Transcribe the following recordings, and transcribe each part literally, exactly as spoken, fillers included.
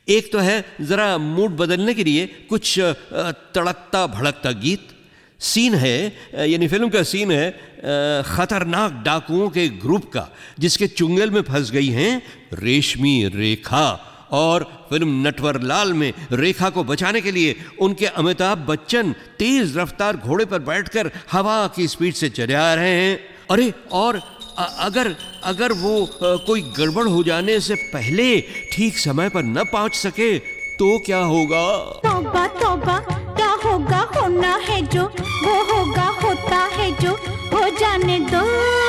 एक तो है ज़रा मूड बदलने के लिए कुछ तड़कता भड़कता गीत। सीन है, यानी फिल्म का सीन है ख़तरनाक डाकुओं के ग्रुप का, जिसके चुंगल में फंस गई हैं रेशमी रेखा। और फिल्म नटवर लाल में रेखा को बचाने के लिए उनके अमिताभ बच्चन तेज रफ्तार घोड़े पर बैठकर हवा की स्पीड से चले आ रहे हैं। अरे और अगर अगर वो कोई गड़बड़ हो जाने से पहले ठीक समय पर न पहुंच सके तो क्या होगा? तौबा तौबा, क्या होगा, होना है जो वो होगा, होता है जो हो जाने दो।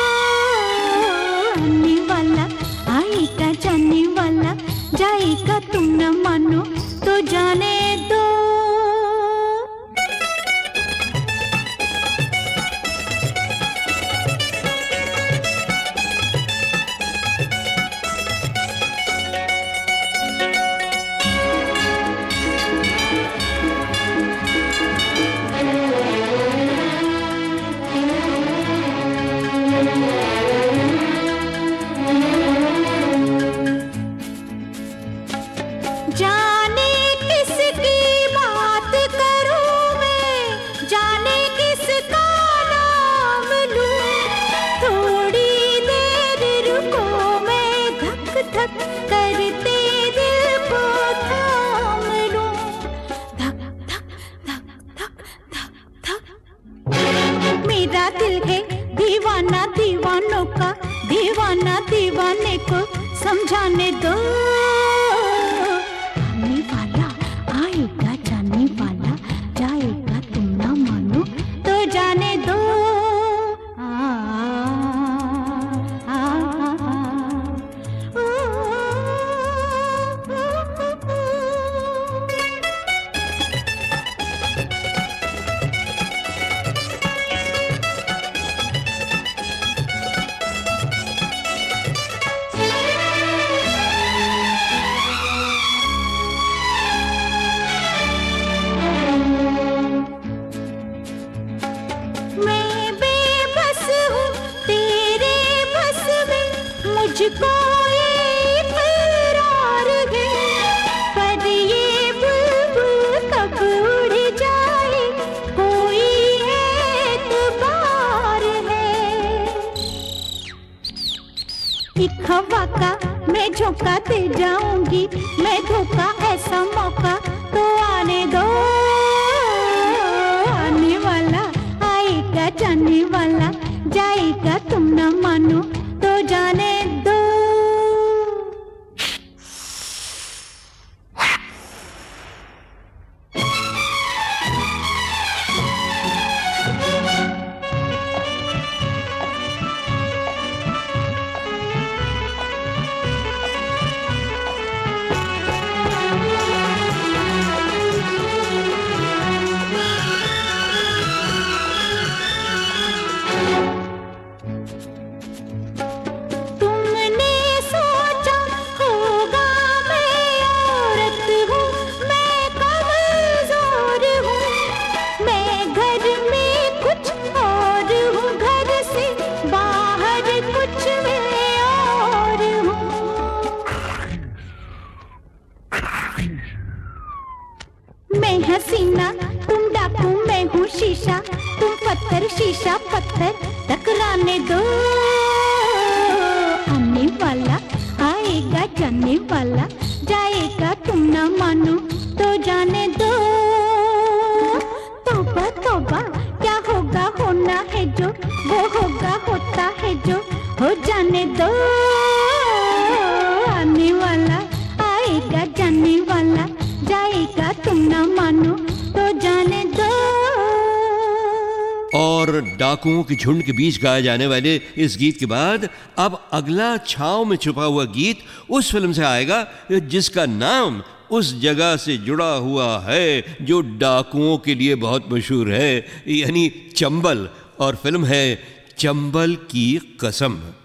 आने वाला आएगा, जाने वाला जाएगा, तुम न मानो तो जाने दो। जाने किसकी बात करूं मैं, जाने किसका नाम लूं। थोड़ी देर रुको, मैं धक धक करते दिल को थाम लूं। धक धक धक धक धक धक। मेरा दिल है दीवाना दीवानों का, दीवाना दीवाने को समझाने दो। आने वाला आएगा, जाने वाला जाएगा, तुम ना मानो तो जाने दो। आ, आ, आ, आ, आ, मैं बेबस हूँ तेरे बस में, मुझको ये इकरार है। पर ये बुलबुल कब उड़ जाए, कोई एतबार है। एक हवा का मैं झोंका दे जाऊंगी, मैं धोखा ऐसा मौका तो आने दो। आने वाला आएगा, जाने वाला जाएगा, तुम न मानो तो जाने दो। तुमने सोचा होगा मैं औरत हूँ, मैं कमजोर हूँ। मैं घर में कुछ और हूँ, घर से बाहर कुछ मैं और हूँ। मैं हसीना तुम डाकू, मैं हूँ शीशा, तुम पत्थर, शीशा पत्थर, टकराने दो। आने वाला आएगा, जाने वाला जाएगा, तुम ना मानो तो जाने दो। तौबा तौबा, क्या होगा, होना है जो वो होगा, होता है जो हो जाने दो। आने वाला आएगा, जाने वाला जाएगा, तुम ना मानो तो जाने दो। और डाकुओं के झुंड के बीच गाए जाने वाले इस गीत के बाद अब अगला छाँव में छुपा हुआ गीत उस फिल्म से आएगा जिसका नाम उस जगह से जुड़ा हुआ है जो डाकुओं के लिए बहुत मशहूर है, यानी चंबल। और फिल्म है चंबल की कसम।